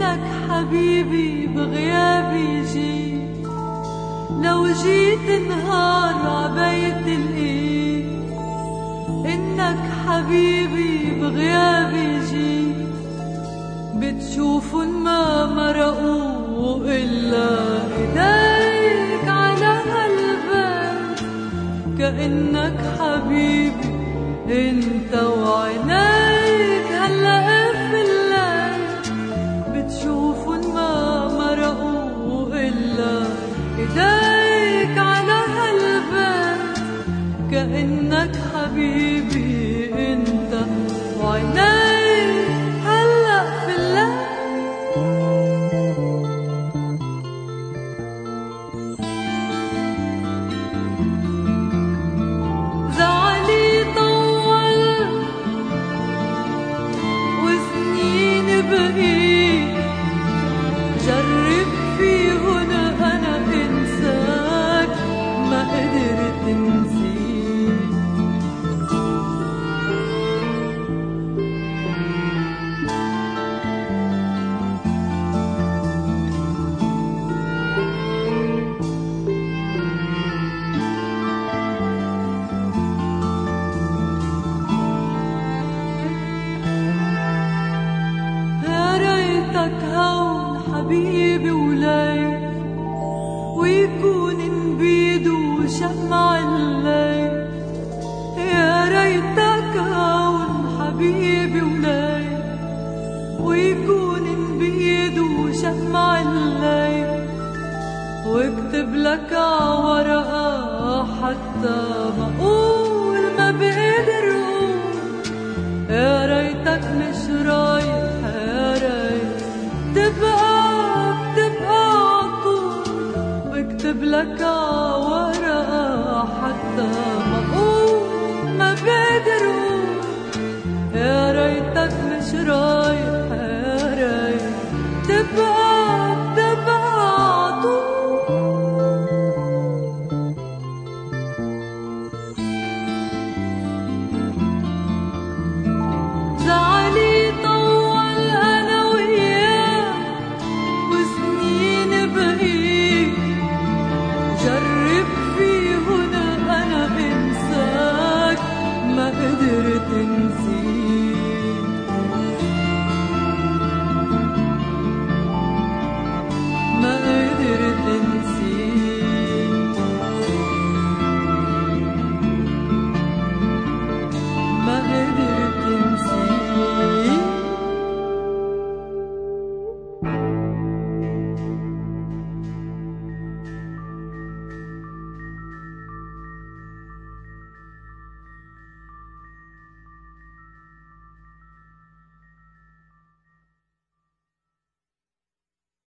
إنك حبيبي بغيابي جيت، لو جيت نهار عبيت الإيد. إنك حبيبي بغيابي جيت، بتشوفن ما مرقوا إلا إيديك على قلبك. كأنك حبيبي انت وعينيك هلأ في الليل، بتشوفن ما مرقوا إلا إيديك على قلبك. كأنك حبيبي انت وعينيك هلأ في الليل. جرب فيهن أنا إنساك ما قدرت نسيك. يا ريتك هون حبيبي وليل، ويكون نبيد وشمع الليل. يا ريتك هون حبيبي وليل، ويكون نبيد وشمع الليل. واكتب لك عورقة حتى ما اقول ما بقدر اقول. يا ريتك مش رايح، يا ريت تبقى عطول. واكتب لك